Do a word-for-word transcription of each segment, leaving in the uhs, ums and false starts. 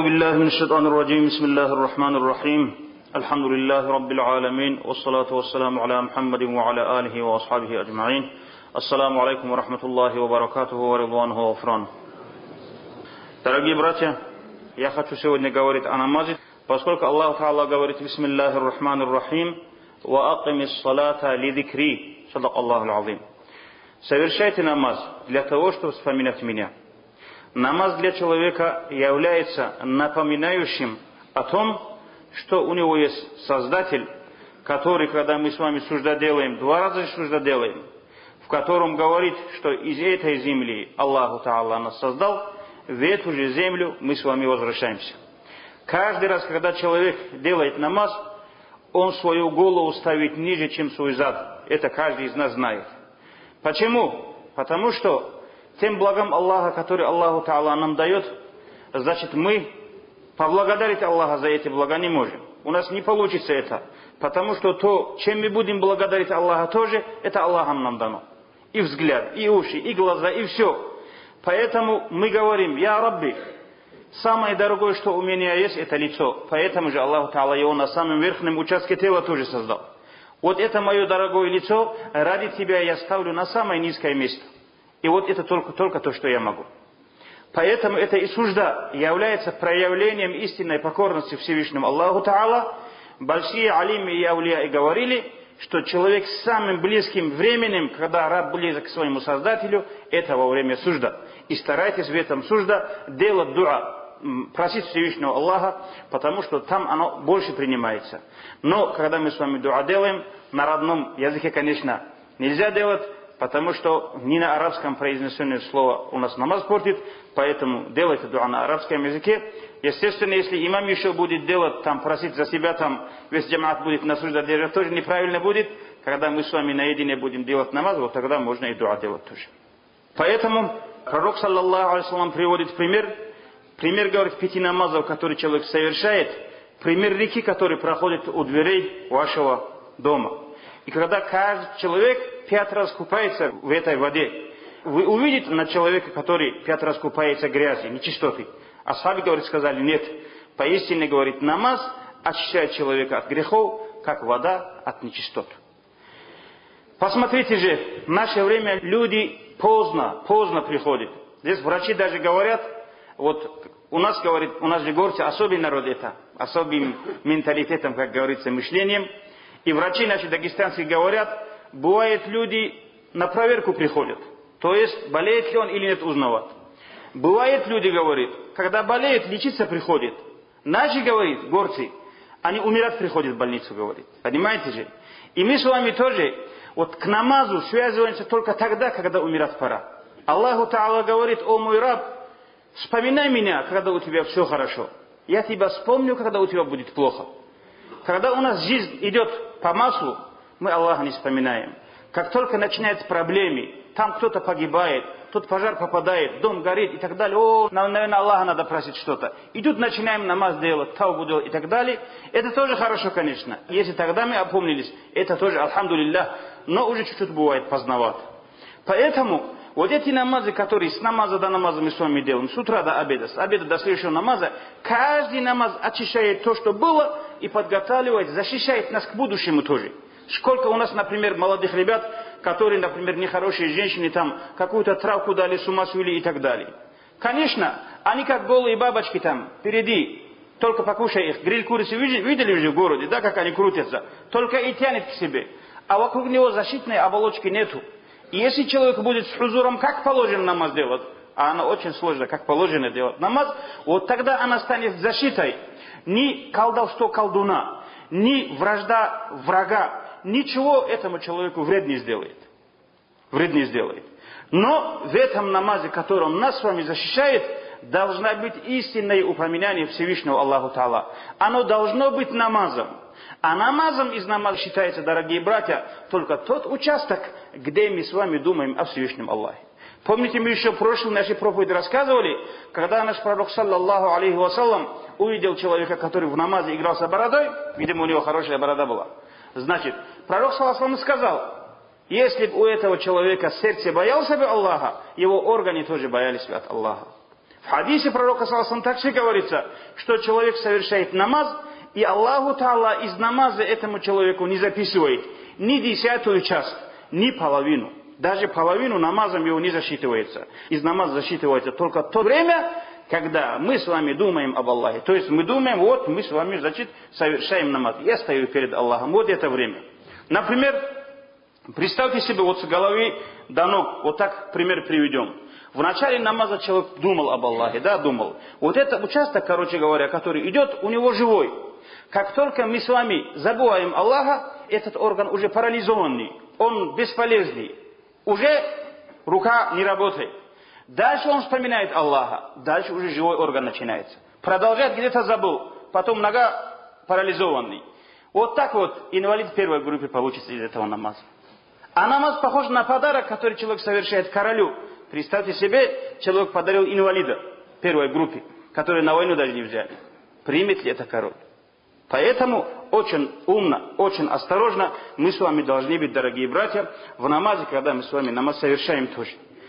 أعوذ بالله من الشيطان الرجيم بسم الله الرحمن الرحيم الحمد لله رب العالمين والصلاة والسلام على محمد وعلى آله وأصحابه أجمعين السلام عليكم ورحمة الله وبركاته ورضوانه وغفرانه. Дорогие братья, я хочу сегодня говорить о намазе, поскольку Аллах Та'ala говорит бисмиллахи рахмани рахим ва акимис салата ли дикри, садак Аллаху аль-азим. Совершайте намаз для того, чтобы вспоминать меня. Намаз для человека является напоминающим о том, что у него есть Создатель, который, когда мы с вами сужда делаем, два раза сужда делаем, в котором говорит, что из этой земли Аллаху Та'ала нас создал, в эту же землю мы с вами возвращаемся. Каждый раз, когда человек делает намаз, он свою голову ставит ниже, чем свой зад. Это каждый из нас знает. Почему? Потому что тем благом Аллаха, который Аллаху Та'ала нам дает, значит мы поблагодарить Аллаха за эти блага не можем. У нас не получится это. Потому что то, чем мы будем благодарить Аллаха тоже, это Аллахом нам дано. И взгляд, и уши, и глаза, и все. Поэтому мы говорим: «Я Рабби, самое дорогое, что у меня есть, это лицо». Поэтому же Аллаху Та'ала его на самом верхнем участке тела тоже создал. Вот это мое дорогое лицо, ради тебя я ставлю на самое низкое место. И вот это только, только то, что я могу. Поэтому это и сужда является проявлением истинной покорности Всевышнему Аллаху Та'ала. Большие алимы и аулия и говорили, что человек с самым близким временем, когда раб близок к своему Создателю, это во время сужда. И старайтесь в этом сужда делать дуа, просить Всевышнего Аллаха, потому что там оно больше принимается. Но когда мы с вами дуа делаем, на родном языке, конечно, нельзя делать, потому что не на арабском произнесенное слово у нас намаз портит, поэтому делайте дуа на арабском языке. Естественно, если имам еще будет делать, там просить за себя, там весь джамаат будет на сужда держать, тоже неправильно будет. Когда мы с вами наедине будем делать намаз, вот тогда можно и дуа делать тоже. Поэтому пророк, саллаллаху алейхи приводит пример. Пример, говорит, пяти намазов, которые человек совершает. Пример реки, который проходит у дверей вашего дома. И когда каждый человек пять раз купается в этой воде, вы увидите на человека, который пять раз купается в грязи, нечистоты. Асхабы, говорит, сказали: нет. Поистине, говорит, намаз очищает человека от грехов, как вода от нечистот. Посмотрите же, в наше время люди поздно, поздно приходят. Здесь врачи даже говорят, вот у нас, говорит, у нас же горцы особый народ это, особым менталитетом, как говорится, мышлением. И врачи наши дагестанские говорят, бывает люди на проверку приходят. То есть, болеет ли он или нет, узнавать. Бывает люди, говорит, когда болеют, лечиться приходят. Наши, говорит, горцы, они умирать приходят в больницу, говорит. Понимаете же? И мы с вами тоже вот к намазу связываемся только тогда, когда умирать пора. Аллаху Та'ала говорит: «О мой раб, вспоминай меня, когда у тебя все хорошо. Я тебя вспомню, когда у тебя будет плохо». Когда у нас жизнь идет по маслу, мы Аллаха не вспоминаем. Как только начинаются проблемы, там кто-то погибает, тут пожар попадает, дом горит и так далее. О, наверное, Аллаха надо просить что-то. И тут начинаем намаз делать, таубу делать и так далее. Это тоже хорошо, конечно. Если тогда мы опомнились, это тоже, альхамдулиллах, но уже чуть-чуть бывает поздновато. Поэтому вот эти намазы, которые с намаза до намаза мы с вами делаем, с утра до обеда, с обеда до следующего намаза, каждый намаз очищает то, что было, и подготавливает, защищает нас к будущему тоже. Сколько у нас, например, молодых ребят, которые, например, нехорошие женщины, там, какую-то травку дали, с ума свели и так далее. Конечно, они как голые бабочки там, впереди, только покушай их. Гриль курицы видели уже в городе, да, как они крутятся? Только и тянет к себе. А вокруг него защитной оболочки нету. И если человек будет с хузуром, как положено намаз делать, а она очень сложно, как положено делать намаз, вот тогда она станет защитой. Ни колдовство колдуна, ни вражда врага, ничего этому человеку вред не сделает. Вред не сделает. Но в этом намазе, которым нас с вами защищает, должна быть истинное упоминание Всевышнего Аллаху Та'ала. Оно должно быть намазом. А намазом из намаза считается, дорогие братья, только тот участок, где мы с вами думаем о Всевышнем Аллахе. Помните, мы еще в прошлой нашей проповеди рассказывали, когда наш пророк, саллаллаху алейхи вассалам, увидел человека, который в намазе игрался бородой, видимо, у него хорошая борода была. Значит, пророк, саллаллаху алейхи вассалам, сказал: если бы у этого человека сердце боялся бы Аллаха, его органы тоже боялись бы от Аллаха. В хадисе пророка саллаллаху алейхи ва саллям также говорится, что человек совершает намаз, и Аллаху Та'ала из намаза этому человеку не записывает ни десятую часть, ни половину. Даже половину намазом его не засчитывается. Из намаза засчитывается только то время, когда мы с вами думаем об Аллахе. То есть мы думаем, вот мы с вами, значит, совершаем намаз. Я стою перед Аллахом. Вот это время. Например, представьте себе, вот с головы до ног, вот так пример приведем. В начале намаза человек думал об Аллахе, да, думал. Вот этот участок, короче говоря, который идет, у него живой. Как только мы с вами забываем Аллаха, этот орган уже парализованный, он бесполезный. Уже рука не работает. Дальше он вспоминает Аллаха, дальше уже живой орган начинается. Продолжает, где-то забыл, потом нога парализованный. Вот так вот инвалид первой группы получится из этого намаза. А намаз похож на подарок, который человек совершает королю. Представьте себе, человек подарил инвалида первой группе, который на войну даже не взяли. Примет ли это король? Поэтому очень умно, очень осторожно мы с вами должны быть, дорогие братья, в намазе, когда мы с вами намаз совершаем тоже.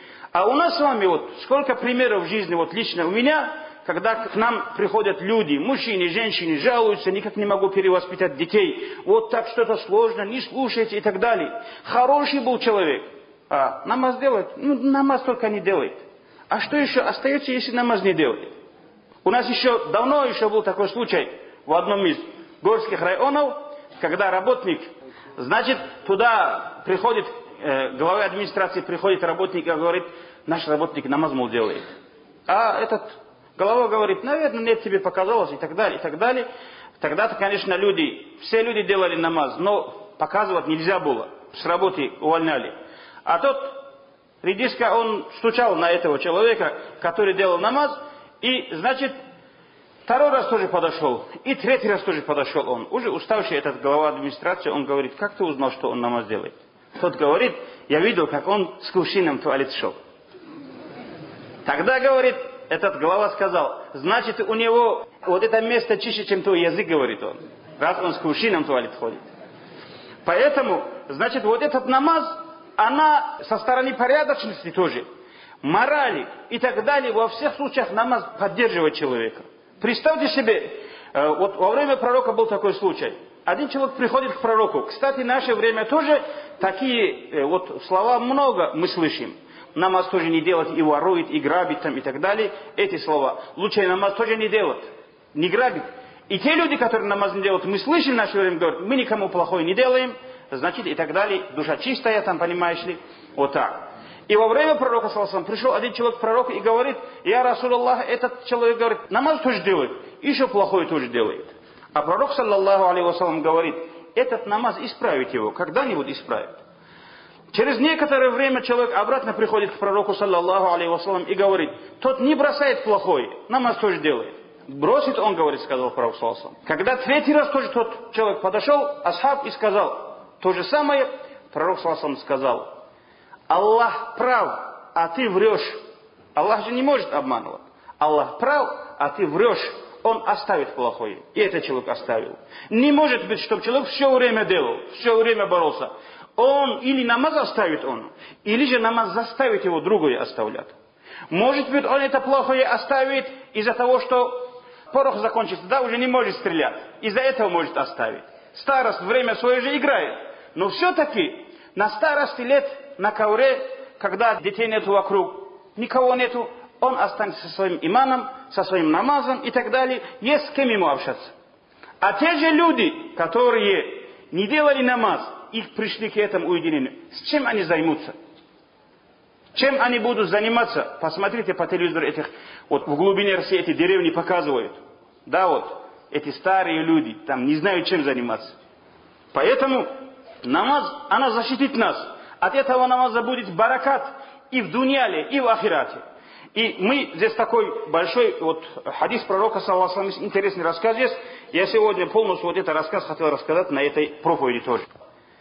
А у нас с вами вот сколько примеров в жизни, вот лично у меня, когда к нам приходят люди, мужчины, женщины, жалуются, никак не могу перевоспитать детей, вот так что-то сложно, не слушайте и так далее. Хороший был человек, а намаз делает, ну намаз только не делает. А что еще остается, если намаз не делает? У нас еще давно еще был такой случай в одном из горских районов, когда работник, значит, туда приходит, э, глава администрации приходит работник и говорит, наш работник намаз, мол, делает. А этот глава говорит, наверное, нет, тебе показалось, и так далее, и так далее. Тогда-то, конечно, люди, все люди делали намаз, но показывать нельзя было, с работы увольняли. А тот редиска, он стучал на этого человека, который делал намаз, и, значит, второй раз тоже подошел, и третий раз тоже подошел он. Уже уставший этот глава администрации, он говорит, как ты узнал, что он намаз делает? Тот говорит, я видел, как он с кувшином в туалет шел. Тогда, говорит, этот глава сказал, значит, у него вот это место чище, чем твой язык, говорит он. Раз он с кувшином в туалет ходит. Поэтому, значит, вот этот намаз, она со стороны порядочности тоже, морали и так далее, во всех случаях намаз поддерживает человека. Представьте себе, вот во время пророка был такой случай. Один человек приходит к пророку. Кстати, в наше время тоже такие вот слова много мы слышим. Намаз тоже не делать, и ворует, и грабит там, и так далее. Эти слова. Лучше намаз тоже не делать, не грабить. И те люди, которые намаз не делают, мы слышим в наше время, говорят, мы никому плохое не делаем, значит, и так далее. Душа чистая, там, понимаешь ли, вот так. И во время пророка, саллаллаху алейхи ва саллям, пришел один человек к пророку и говорит, я Расул Аллах, этот человек говорит, намаз тоже делает, еще плохое тоже делает. А пророк, саллаллаху алейхи ва саллям, говорит, этот намаз исправит его, когда-нибудь исправит. Через некоторое время человек обратно приходит к пророку, саллаллаху алейхи ва саллям, и говорит, тот не бросает плохое, намаз тоже делает. Бросит он, говорит, сказал пророк, саллаллаху алейхи ва саллям. Когда третий раз тоже тот человек подошел, асхаб, и сказал то же самое, пророк, саллаллаху алейхи ва саллям, сказал, Аллах прав, а ты врешь. Аллах же не может обманывать. Аллах прав, а ты врешь. Он оставит плохое. И этот человек оставил. Не может быть, чтобы человек все время делал, все время боролся. Он или намаз оставит он, или же намаз заставит его другое оставлять. Может быть, он это плохое оставит из-за того, что порох закончится, да, уже не может стрелять. Из-за этого может оставить. Старость время свое же играет. Но все-таки на старости лет, на ковре, когда детей нету вокруг, никого нету, он останется со своим иманом, со своим намазом и так далее, есть с кем ему общаться. А те же люди, которые не делали намаз, и пришли к этому уединению, с чем они займутся? Чем они будут заниматься? Посмотрите по телевизору этих, вот в глубине России эти деревни показывают. Да, вот, эти старые люди, там не знают, чем заниматься. Поэтому намаз, она защитит нас. От этого намаза будет баракат и в дуньяле, и в ахирате. И мы, здесь такой большой вот хадис пророка, саллаллаху алейхи ва саллям, интересный рассказ есть. Я сегодня полностью вот этот рассказ хотел рассказать на этой проповеди тоже.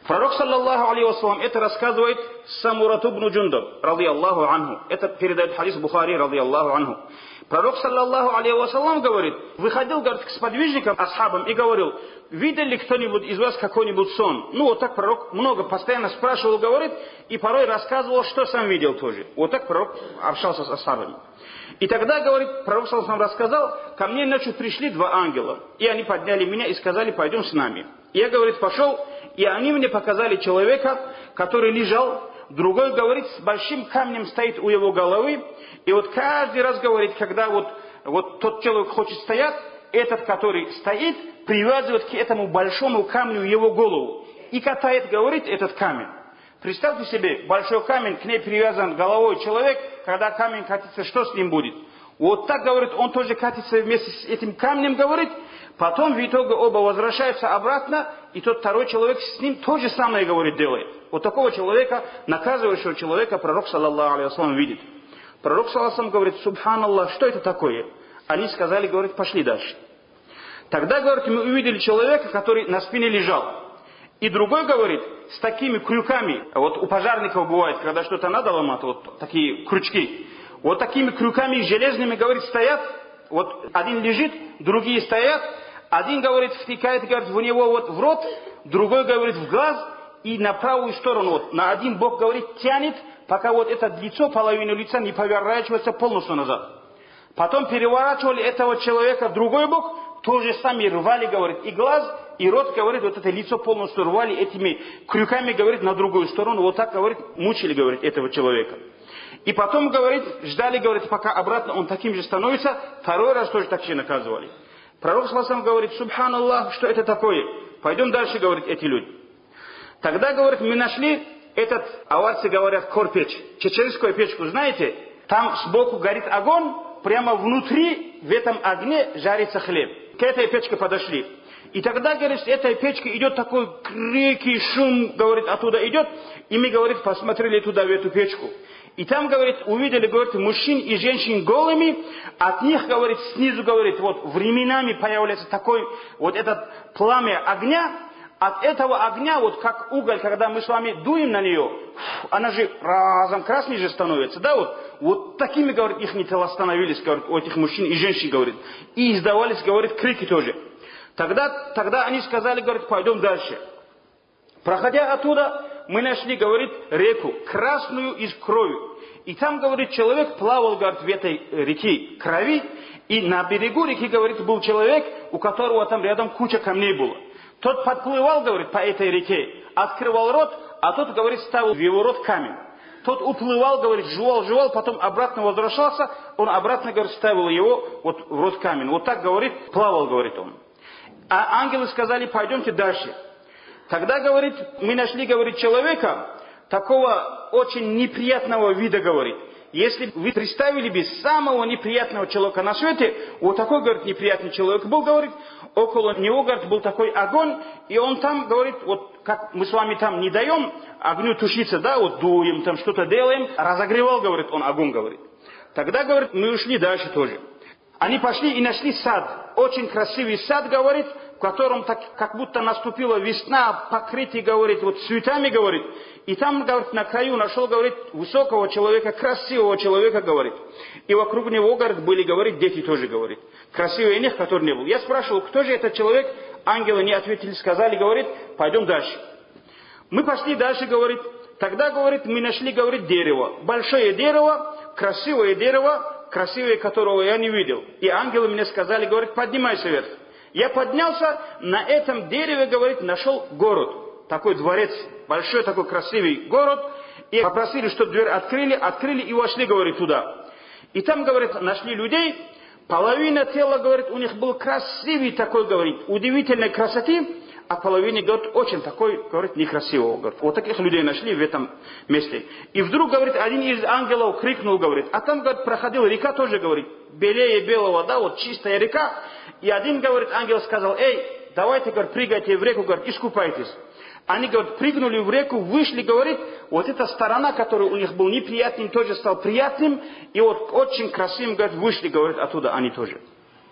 Пророк, саллаллаху алейхи вассалам, это рассказывает Самурат ибн Джундаб, ради Аллаху анху. Это передает хадис Бухари, ради Аллаху анху. Пророк, саллаллаху алейхи вассалам, говорит, выходил, говорит, к сподвижникам, асхабам и говорил: видел ли кто-нибудь из вас какой-нибудь сон? Ну, вот так пророк много постоянно спрашивал, говорит, и порой рассказывал, что сам видел тоже. Вот так пророк общался с асхабами. И тогда, говорит, пророк саллаллаху алейхи вассалам рассказал: ко мне ночью пришли два ангела, и они подняли меня и сказали: пойдем с нами. И я, говорит, пошел, и они мне показали человека, который лежал, другой, говорит, с большим камнем стоит у его головы, и вот каждый раз, говорит, когда вот, вот тот человек хочет стоять, этот, который стоит, привязывает к этому большому камню его голову и катает, говорит, этот камень. Представьте себе, большой камень, к ней привязан головой человек, когда камень катится, что с ним будет? Вот так, говорит, он тоже катится вместе с этим камнем, говорит, потом в итоге оба возвращаются обратно, и тот второй человек с ним то же самое, говорит, делает. Вот такого человека, наказывающего человека, пророк, саллаллаху алейхи вассалам, видит. Пророк, саллаллаху алейхи вассалам, говорит: субханаллах, что это такое? Они сказали, говорит, пошли дальше. Тогда, говорит, мы увидели человека, который на спине лежал. И другой, говорит, с такими крюками, вот у пожарников бывает, когда что-то надо ломать, вот такие крючки, вот такими крюками железными, говорит, стоят, вот один лежит, другие стоят, один, говорит, втыкает, говорит, в него вот в рот, другой, говорит, в глаз, и на правую сторону, вот, на один бок, говорит, тянет, пока вот это лицо, половина лица не поворачивается полностью назад. Потом переворачивали этого человека в другой бок, тоже сами рвали, говорит, и глаз, и рот, говорит, вот это лицо полностью рвали этими крюками, говорит, на другую сторону, вот так, говорит, мучили, говорит, этого человека. И потом, говорит, ждали, говорит, пока обратно он таким же становится, второй раз тоже так же наказывали. Пророк саллаллаху говорит: субханаллах, что это такое? Пойдем дальше, говорит, эти люди. Тогда, говорит, мы нашли этот, аварцы говорят, корпечь, чеченскую печку, знаете, там сбоку горит огонь, прямо внутри, в этом огне жарится хлеб. К этой печке подошли. И тогда, говорит, с этой печки идет такой крик и шум, говорит, оттуда идет, и мы, говорит, посмотрели туда, в эту печку. И там, говорит, увидели, говорит, мужчин и женщин голыми, от них, говорит, снизу, говорит, вот временами появляется такой, вот этот пламя огня, от этого огня, вот как уголь, когда мы с вами дуем на нее, она же разом красной же становится, да, вот, вот такими, говорит, их тела становились, говорит, у этих мужчин и женщин, говорит, и издавались, говорит, крики тоже. Тогда, тогда они сказали, говорит, пойдем дальше. Проходя оттуда, мы нашли, говорит, реку, красную из крови. И там, говорит, человек плавал, говорит, в этой реке крови, и на берегу реки, говорит, был человек, у которого там рядом куча камней было. Тот подплывал, говорит, по этой реке, открывал рот, а тот, говорит, ставил в его рот камень. Тот уплывал, говорит, жевал, жевал, потом обратно возвращался, он обратно, говорит, ставил его вот в рот камень. Вот так, говорит, плавал, говорит он. А ангелы сказали: пойдемте дальше. Тогда, говорит, мы нашли, говорит, человека, такого очень неприятного вида, говорит. Если вы представили бы самого неприятного человека на свете, вот такой, говорит, неприятный человек был, говорит, около него, говорит, был такой огонь, и он там, говорит, вот как мы с вами там не даем огню тушиться, да, вот дуем, там что-то делаем, разогревал, говорит, он огонь, говорит. Тогда, говорит, мы ушли дальше тоже. Они пошли и нашли сад, очень красивый сад, говорит, в котором так, как будто наступила весна, покрытый, говорит, вот цветами, говорит. И там, говорит, на краю нашел, говорит, высокого человека, красивого человека, говорит. И вокруг него, говорит, были, говорит, дети тоже, говорит. Красивые них, который не был. Я спрашивал, кто же этот человек? Ангелы не ответили, сказали, говорит, пойдем дальше. Мы пошли дальше, говорит. Тогда, говорит, мы нашли, говорит, дерево. Большое дерево, красивое дерево, красивое, которого я не видел. И ангелы мне сказали, говорит, поднимайся вверх. Я поднялся, на этом дереве, говорит, нашел город. Такой дворец, большой такой красивый город. И попросили, чтобы дверь открыли, открыли и вошли, говорит, туда. И там, говорит, нашли людей. Половина тела, говорит, у них был красивый такой, говорит, удивительной красоты. А половине, говорит, очень такой, говорит, некрасивого. Говорит. Вот таких людей нашли в этом месте. И вдруг, говорит, один из ангелов крикнул, говорит, а там, говорит, проходила река тоже, говорит, белее белого, да, вот чистая река. И один, говорит, ангел сказал: эй, давайте, говорит, прыгайте в реку, говорит, искупайтесь. Они, говорит, прыгнули в реку, вышли, говорит, вот эта сторона, которая у них была неприятным, тоже стала приятным. И вот очень красивым, говорит, вышли, говорит, оттуда они тоже.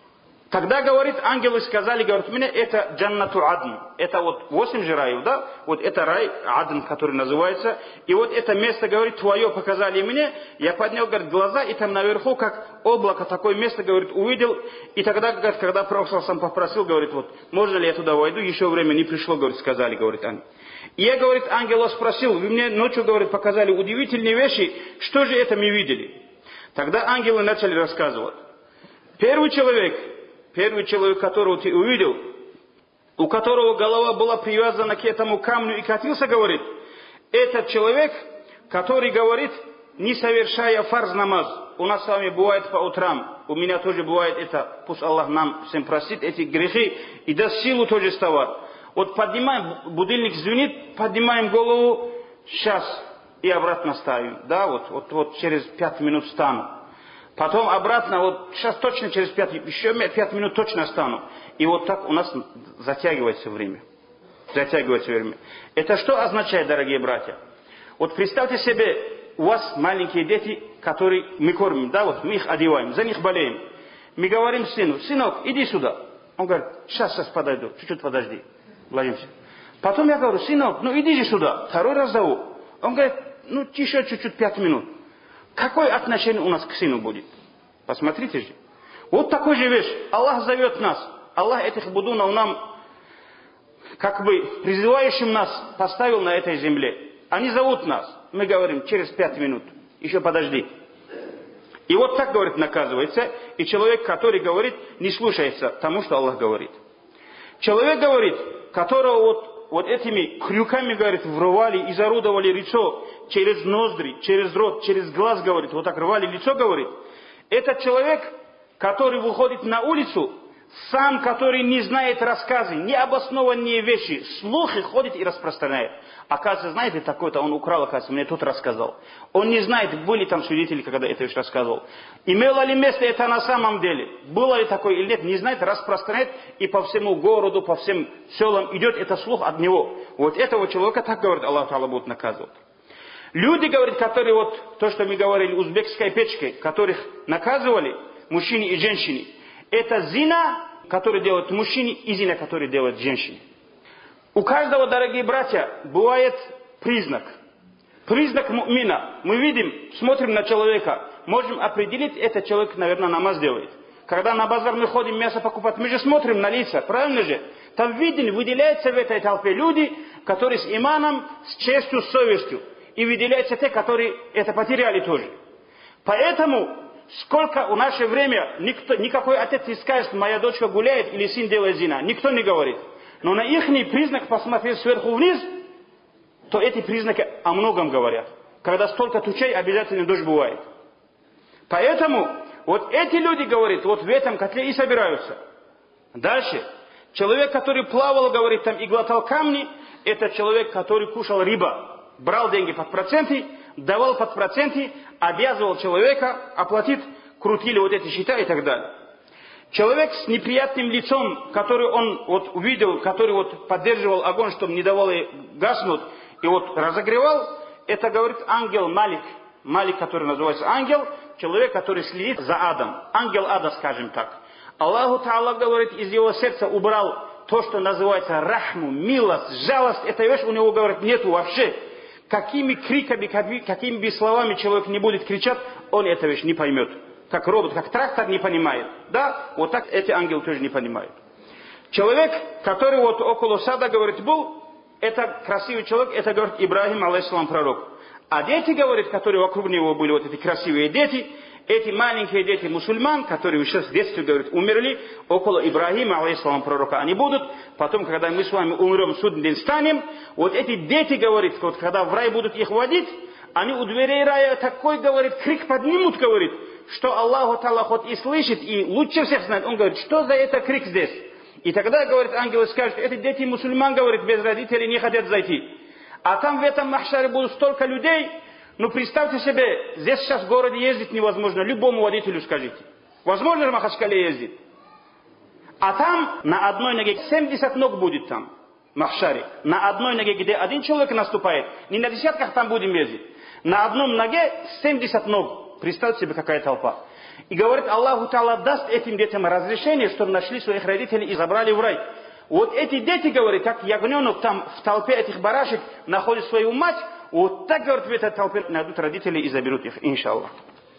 Тогда, говорит, ангелы сказали, говорит, мне это джаннату адн. Это вот восемь же раев, да? Вот это рай адн, который называется. И вот это место, говорит, твое показали мне. Я поднял, говорит, глаза, и там наверху, как облако, такое место, говорит, увидел. И тогда, говорит, когда Пророк сам попросил, говорит, вот, можно ли я туда войду? Еще время не пришло, говорит, сказали, говорит, они. И я, говорит, ангела спросил, вы мне ночью, говорит, показали удивительные вещи, что же это мы видели? Тогда ангелы начали рассказывать. Первый человек, первый человек, которого ты увидел, у которого голова была привязана к этому камню и катился, говорит, этот человек, который говорит, не совершая фарз намаз. У нас с вами бывает по утрам, у меня тоже бывает это, пусть Аллах нам всем простит, эти грехи, и даст силу тоже вставать. Вот поднимаем, будильник звенит, поднимаем голову, сейчас и обратно ставим. Да, вот, вот, вот через пять минут встану. Потом обратно, вот сейчас точно через пять, еще пять минут точно встану. И вот так у нас затягивается время. Затягивается время. Это что означает, дорогие братья? Вот представьте себе, у вас маленькие дети, которые мы кормим, да, вот мы их одеваем, за них болеем. Мы говорим сыну, сынок, иди сюда. Он говорит, сейчас, сейчас подойду, чуть-чуть подожди. Ложимся. Потом я говорю, сынок, ну иди же сюда. Второй раз зову. Он говорит, ну еще чуть-чуть, пять минут. Какое отношение у нас к сыну будет? Посмотрите же. Вот такой же вещь. Аллах зовет нас. Аллах этих будунов нам, как бы призывающим нас, поставил на этой земле. Они зовут нас. Мы говорим, через пять минут. Еще подожди. И вот так, говорит, наказывается. И человек, который говорит, не слушается тому, что Аллах говорит. Человек говорит, которого вот, вот этими крюками, говорит, врывали и зарудовали лицо через ноздри, через рот, через глаз, говорит, вот так рвали лицо, говорит. Этот человек, который выходит на улицу, сам, который не знает рассказы, необоснованные вещи, слухи ходит и распространяет. Оказывается, знаете, такой-то он украл, оказывается, мне тут рассказал. Он не знает, были там свидетели, когда это вещь рассказывал. Имело ли место это на самом деле? Было ли такое или нет, не знает, распространяет, и по всему городу, по всем селам идет это слух от него. Вот этого человека, так говорит, Аллах Та'ала будет наказывать. Люди, говорит, которые вот, то, что мы говорили, узбекской печкой, которых наказывали, мужчине и женщине, это зина, который делает мужчине, и зина, который делает женщине. У каждого, дорогие братья, бывает признак. Признак му'мина. Мы видим, смотрим на человека, можем определить, этот человек, наверное, намаз делает. Когда на базар мы ходим мясо покупать, мы же смотрим на лица, правильно же? Там виден, выделяются в этой толпе люди, которые с иманом, с честью, с совестью. И выделяются те, которые это потеряли тоже. Поэтому, сколько в наше время, никто, никакой отец не скажет, моя дочка гуляет или сын делает зина. Никто не говорит. Но на их признак посмотреть сверху вниз, то эти признаки о многом говорят. Когда столько тучей, обязательно дождь бывает. Поэтому, вот эти люди, говорят, вот в этом котле и собираются. Дальше. Человек, который плавал, говорит, там и глотал камни, это человек, который кушал риба. Брал деньги под проценты, давал под проценты, обязывал человека оплатить, крутили вот эти счета и так далее. Человек с неприятным лицом, который он вот увидел, который вот поддерживал огонь, чтобы не давал ей гаснуть, и вот разогревал, это, говорит, ангел Малик. Малик, который называется ангел, человек, который следит за адом. Ангел ада, скажем так. Аллаху Та'ала, говорит, из его сердца убрал то, что называется рахму, милость, жалость. Эта вещь у него, говорит, нету вообще. Какими криками, какими бы словами человек не будет кричать, он эту вещь не поймет. Как робот, как трактор не понимает. Да, вот так эти ангелы тоже не понимают. Человек, который вот около сада, говорит, был, это красивый человек, это, говорит, Ибрахим, алейхиссалам, пророк. А дети, говорит, которые вокруг него были, вот эти красивые дети, эти маленькие дети мусульман, которые сейчас в детстве, говорит, умерли, около Ибрахима, алейхиссалам, пророка, они будут, потом, когда мы с вами умрем, судный день станем, вот эти дети, говорит, вот когда в рай будут их водить, они у дверей рая такой, говорит, крик поднимут, говорит, что Аллаху Та'ала хоть и слышит, и лучше всех знает. Он говорит, что за это крик здесь? И тогда, говорит, ангелы скажут, эти дети мусульман, говорит, без родителей не хотят зайти. А там в этом махшаре будут столько людей. Ну, представьте себе, здесь сейчас в городе ездить невозможно. Любому водителю скажите. Возможно же в Махачкале ездить? А там на одной ноге семьдесят ног будет там, в махшаре. На одной ноге, где один человек наступает, не на десятках там будем ездить. На одном ноге семьдесят ног. Представьте себе, какая толпа. И говорит, Аллаху Та'ала даст этим детям разрешение, чтобы нашли своих родителей и забрали в рай. Вот эти дети, говорит, как ягненок там в толпе этих барашек находит свою мать, вот так, говорит, в этой толпе найдут родителей и заберут их, иншаллах.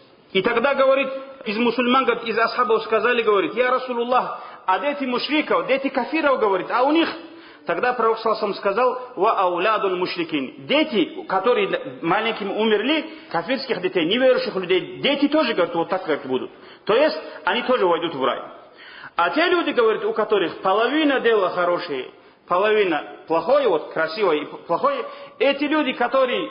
И тогда, говорит, из мусульман, говорит, из асхабов сказали, говорит, я Расулуллах, а дети мушриков, дети кафиров, говорит, а у них... Тогда пророк саллаллаху сказал, ва аулядун мушрикин. Дети, которые маленькими умерли, кафирских детей, неверующих людей, дети тоже, говорят, вот так, говорит, будут. То есть, они тоже войдут в рай. А те люди, говорят, у которых половина дела хорошие, половина плохое, вот красивое и плохое, эти люди, которые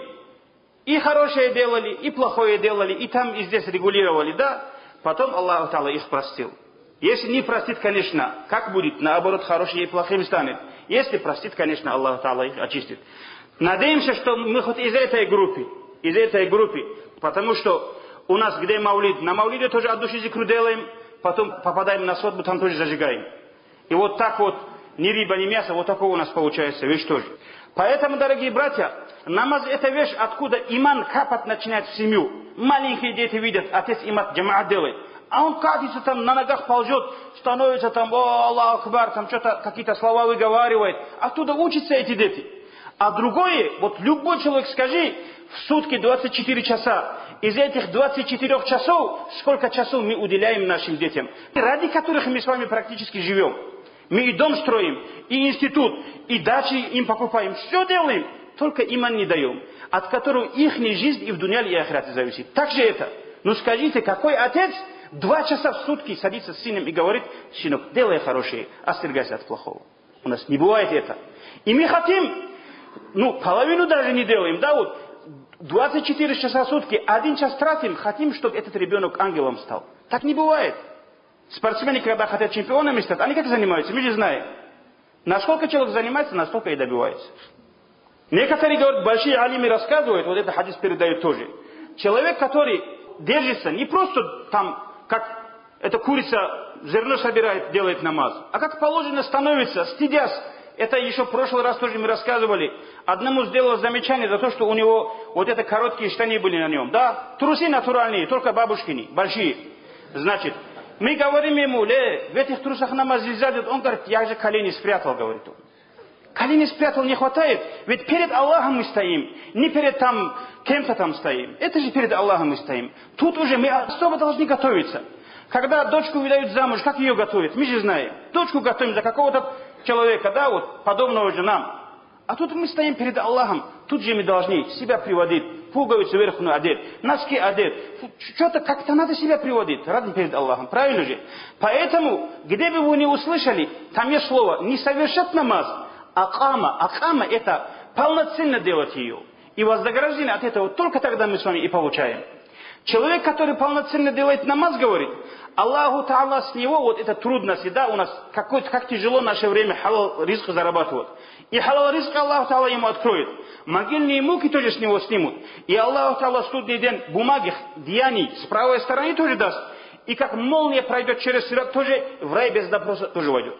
и хорошее делали, и плохое делали, и там, и здесь регулировали, да, потом Аллах Та'ала их простил. Если не простит, конечно, как будет? Наоборот, хорошим и плохим станет. Если простит, конечно, Аллах Та'ала их очистит. Надеемся, что мы хоть из этой группы, из этой группы, потому что у нас где маулид, на маулиде тоже от души зикру делаем, потом попадаем на свадьбу, там тоже зажигаем. И вот так вот, ни риба, ни мясо, вот такого у нас получается вещь тоже. Поэтому, дорогие братья, намаз это вещь, откуда иман капать начинает в семью. Маленькие дети видят, отец имат джамаат делает. А он катится там, на ногах ползет, становится там, о, Аллах Акбар, там что-то, какие-то слова выговаривает. Оттуда учатся эти дети. А другое, вот любой человек, скажи, в сутки двадцать четыре часа. Из этих двадцати четырёх часов, сколько часов мы уделяем нашим детям? Ради которых мы с вами практически живем. Мы и дом строим, и институт, и дачи им покупаем. Все делаем, только иман не даем. От которого их жизнь и в дуняле, и ахирате зависит. Так же это. Ну скажите, какой отец... Два часа в сутки садится с сыном и говорит, сынок, делай хорошее, остерегайся от плохого. У нас не бывает это. И мы хотим, ну, половину даже не делаем, да, вот, двадцать четыре часа в сутки, один час тратим, хотим, чтобы этот ребенок ангелом стал. Так не бывает. Спортсмены, когда хотят чемпионами стать, они как занимаются, мы же знаем. Насколько человек занимается, настолько и добивается. Некоторые, говорят, большие алимы рассказывают, вот это хадис передает тоже. Человек, который держится, не просто там, как эта курица зерно собирает, делает намаз. А как положено становится, стыдясь. Это еще в прошлый раз тоже мы рассказывали. Одному сделал замечание за то, что у него вот это короткие штаны были на нем. Да, трусы натуральные, только бабушкины, большие. Значит, мы говорим ему, ле, в этих трусах намаз нельзя делать. Он говорит, я же колени спрятал, говорит он. Колени спрятал не хватает. Ведь перед Аллахом мы стоим. Не перед там, кем-то там стоим. Это же перед Аллахом мы стоим. Тут уже мы особо должны готовиться. Когда дочку выдают замуж, как ее готовят? Мы же знаем. Дочку готовим за какого-то человека, да, вот, подобного же нам. А тут мы стоим перед Аллахом. Тут же мы должны себя приводить. Пуговицу верхнюю одеть, носки одеть. Что-то как-то надо себя приводить. Ради перед Аллахом. Правильно же? Поэтому, где бы вы не услышали, там есть слово «не совершать намаз». Акама. Акама это полноценно делать ее. И вознаграждение от этого только тогда мы с вами и получаем. Человек, который полноценно делает намаз, говорит, Аллаху Та'ала с него, вот это трудности, да, у нас какой-то, как тяжело в наше время халал риск зарабатывать. И халал риск Аллаху Та'ала ему откроет. Могильные муки тоже с него снимут. И Аллаху Та'ала в судный день бумаги, деяний с правой стороны тоже даст. И как молния пройдет через сират, тоже в рай без допроса тоже войдет.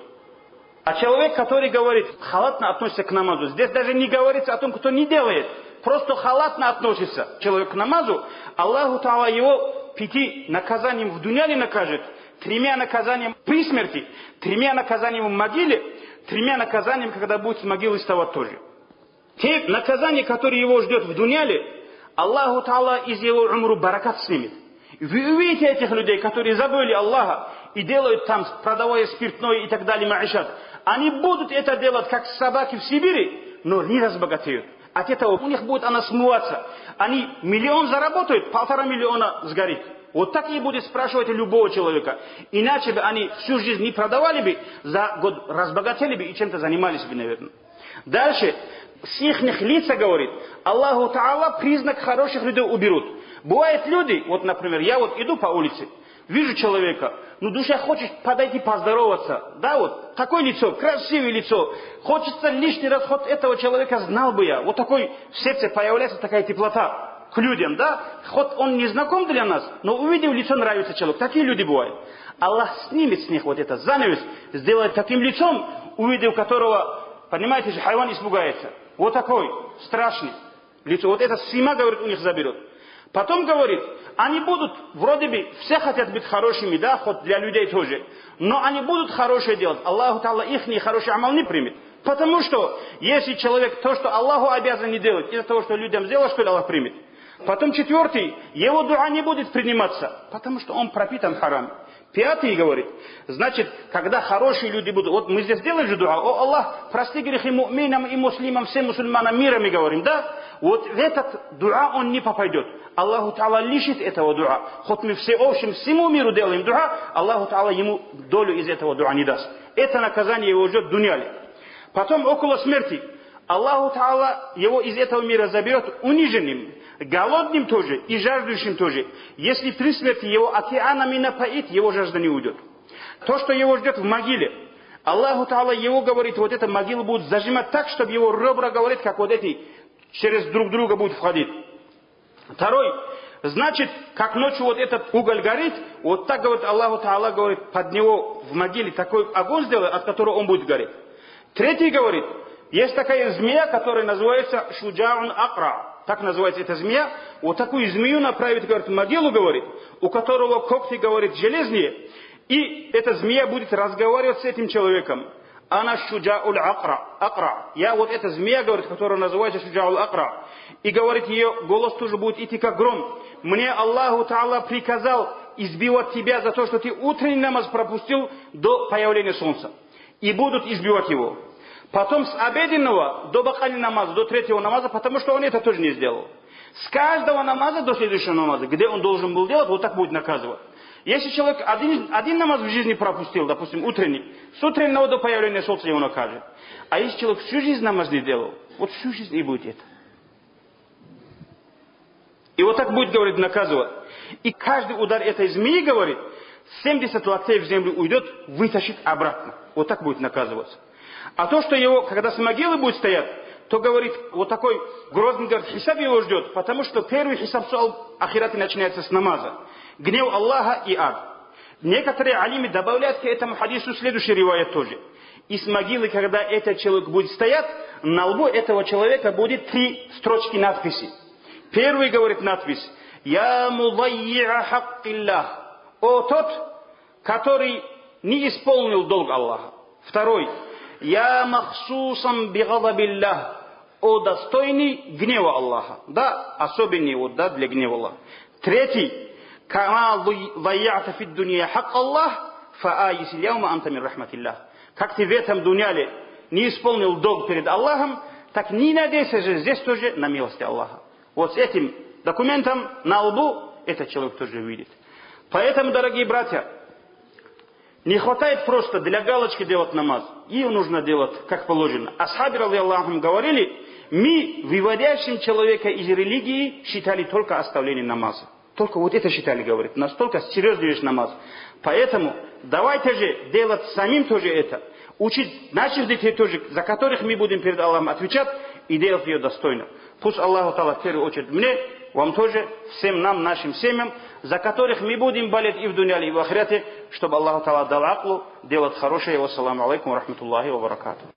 А человек, который говорит, халатно относится к намазу, здесь даже не говорится о том, кто не делает. Просто халатно относится человек к намазу, Аллаху Та'ала его пяти наказанием в дуняле накажет, тремя наказанием при смерти, тремя наказанием в могиле, тремя наказанием, когда будет с могилы вставать тоже. Те наказания, которые его ждет в дуняле, Аллаху Та'ала из его умру баракат снимет. Вы увидите этих людей, которые забыли Аллаха и делают там, продавая спиртное и так далее, маишат. Они будут это делать, как собаки в Сибири, но не разбогатеют. От этого у них будет она смываться. Они миллион заработают, полтора миллиона сгорит. Вот так и будет спрашивать любого человека. Иначе бы они всю жизнь не продавали бы, за год разбогатели бы и чем-то занимались бы, наверное. Дальше, с их лица, говорит, Аллаху Та'ала признак хороших людей уберут. Бывают люди, вот, например, я вот иду по улице, вижу человека, ну, душа хочет подойти поздороваться, да, вот, такое лицо, красивое лицо, хочется лишний раз, хоть этого человека знал бы я, вот такой в сердце появляется такая теплота к людям, да, хоть он не знаком для нас, но увидев лицо, нравится человек, такие люди бывают. Аллах снимет с них вот это занавес, сделает таким лицом, увидев которого, понимаете же, хайван испугается, вот такой, страшный лицо, вот это сима, говорит, у них заберет. Потом говорит, они будут, вроде бы, все хотят быть хорошими, да, хоть для людей тоже. Но они будут хорошее делать. Аллаху Та'ала их хороший амал не примет. Потому что, если человек то, что Аллаху обязан не делать, из-за того, что людям сделал, что ли Аллах примет. Потом четвертый, его дуа не будет приниматься, потому что он пропитан харам. Пятый говорит, значит, когда хорошие люди будут, вот мы здесь делаем же дуа, о Аллах, прости грехи му'минам и муслимам, всем мусульманам мира, мы говорим, да? Вот в этот дуа он не попадет. Аллаху Та'ала лишит этого дуа. Хоть мы все общем всему миру делаем дуа, Аллаху Та'ала ему долю из этого дуа не даст. Это наказание его ждет в дуняле. Потом около смерти Аллаху Та'ала его из этого мира заберет униженным, голодным тоже и жаждущим тоже. Если при смерти его океанами напоит, его жажда не уйдет. То, что его ждет в могиле, Аллаху Та'ала его говорит, вот эта могила будет зажимать так, чтобы его ребра, говорит, как вот эти, через друг друга будут входить. Второй, значит, как ночью вот этот уголь горит, вот так, говорит, Аллаху Та'ала, говорит, под него в могиле такой огонь сделает, от которого он будет гореть. Третий говорит, есть такая змея, которая называется Шуджаун Акра. Так называется эта змея. Вот такую змею направит, говорит, в могилу, говорит, у которого когти, говорит, железные. И эта змея будет разговаривать с этим человеком. Она Шуджаул Акра. Акра. Я вот эта змея, говорит, которая называется Шуджаул Акра. И говорит, ее голос тоже будет идти как гром. Мне Аллаху Та'ала приказал избивать тебя за то, что ты утренний намаз пропустил до появления солнца. И будут избивать его. Потом с обеденного до бакали намаза, до третьего намаза, потому что он это тоже не сделал. С каждого намаза до следующего намаза, где он должен был делать, вот так будет наказывать. Если человек один, один намаз в жизни пропустил, допустим, утренний, с утреннего до появления солнца его накажет. А если человек всю жизнь намаз не делал, вот всю жизнь и будет это. И вот так будет, говорит, наказывать. И каждый удар этой змеи, говорит, семьдесят локтей в землю уйдет, вытащит обратно. Вот так будет наказываться. А то, что его, когда с могилы будет стоять, то, говорит, вот такой грозный, говорит, хисаб его ждет, потому что первый хисаб суал ахираты начинается с намаза. Гнев Аллаха и ад. Некоторые алимы добавляют к этому хадису следующий риваят тоже. И с могилы, когда этот человек будет стоять, на лбу этого человека будет три строчки надписи. Первый, говорит, надпись: «Я мудайя хаккиллах». О тот, который не исполнил долг Аллаха. Второй: «Я махсусам бигадабиллах». О достойный гнева Аллаха. Да, особенный вот, да, для гнева Аллаха. Третий: «Кама дайята фид дунья хак Аллах, фаайис ильяума анта мин рахматиллах». Как ты в этом дуняле не исполнил долг перед Аллахом, так не надейся же здесь тоже на милости Аллаха. Вот с этим документом на лбу этот человек тоже видит. Поэтому, дорогие братья, не хватает просто для галочки делать намаз. Ее нужно делать как положено. Асхаби, радийаллаху анхум, говорили, мы, выводящим человека из религии, считали только оставление намаза. Только вот это считали, говорит. Настолько серьезный вещь намаз. Поэтому давайте же делать самим тоже это. Учить наших детей тоже, за которых мы будем перед Аллахом отвечать, и делать ее достойно. Пусть Аллаху Та'ала в первую очередь мне, вам тоже, всем нам, нашим семьям, за которых мы будем болеть и в дуняле, и в ахирате, чтобы Аллаху Та'ала дал аклу делать хорошее. Вассаламу алейкум ва рахматуллахи ва баракату.